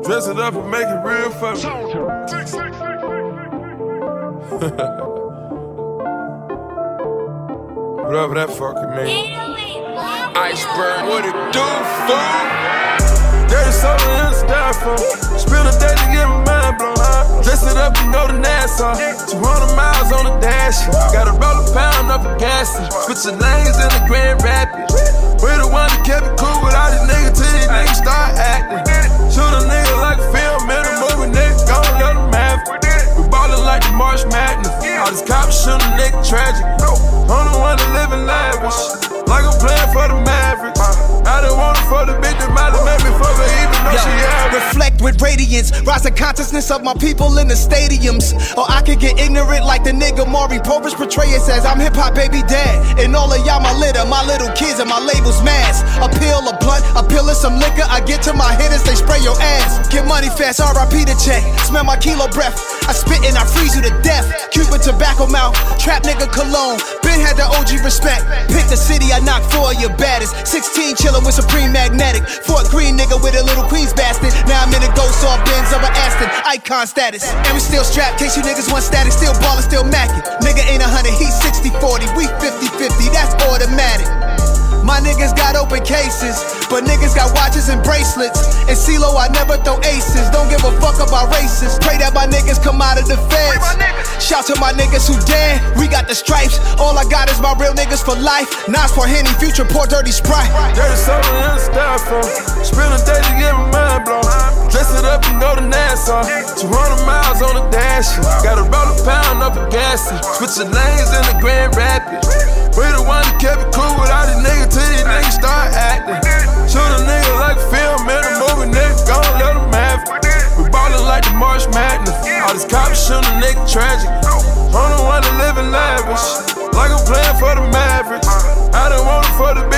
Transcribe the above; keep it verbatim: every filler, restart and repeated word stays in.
Dress it up and make it real for me. Whatever that fucking mean. Iceberg, what it do, fool? Dirty soda in the styrofoam. Spill a day to get my mind blown. Dress it up and go to Nassau. two hundred miles on the dash. Gotta roll a pound up a gas. Switch the lanes in the Grand Rapids. We the one that kept it cool with all these niggas till these niggas start acting. Shoot a nigga like a film in a movie, nigga, gon' let them have it. We ballin' like the March Madness. All these cops shoot a nigga tragic. I'm the one that live in lavish, like I'm playing for the Mavericks. I done want it for the bitch that might have made me fuck her even though she average. Reflect with radiance, rise the consciousness of my people in the stadiums. Or I could get ignorant like the nigga Maury Povich portray it says I'm hip-hop baby dad. And all of y'all my litter, my little kids and my label's mass. A pill, a blunt, a pill of some liquor. I get to my hitters, they spray your ass. Get money fast, R I P the check. Smell my kilo breath, I spit and I freeze you to death. Cuban tobacco mouth, trap nigga cologne. Been had the O G respect. Pick the city, I knock four of your baddest. Sixteen chillin' with Supreme Magnetic. Fort Greene nigga with a little Queens bastard. Now I'm in a ghost off Benz of an Aston. Icon status. And we still strapped, case you niggas want static. Still ballin', still mackin'. Nigga ain't a hundred, he's sixty forty. We fifty fifty, that's automatic. My niggas got open cases, but niggas got watches and bracelets. In CeeLo, I never throw aces. Don't give a fuck about races. Pray that my niggas come out of the feds. Shout to my niggas who dead. We got the stripes. All I got is my real niggas for life. Nas for Henny, Future, pour Dirty Sprite. Dirty soda in the styrofoam. Spend a day to get my mind blown. Dress it up and go to Nassau. two hundred miles on the dash. Gotta roll a pound up a gas. Switch the lanes in the Grand Rapids. We the one that kept it cool with all these niggas till these niggas start acting. Shoot a nigga like a film in a movie, nigga, gon' let them have it. We ballin' like the March Madness. All these cops shoot a nigga tragic. I'm the one that live in lavish, like I'm playing for the Mavericks. I done want it for the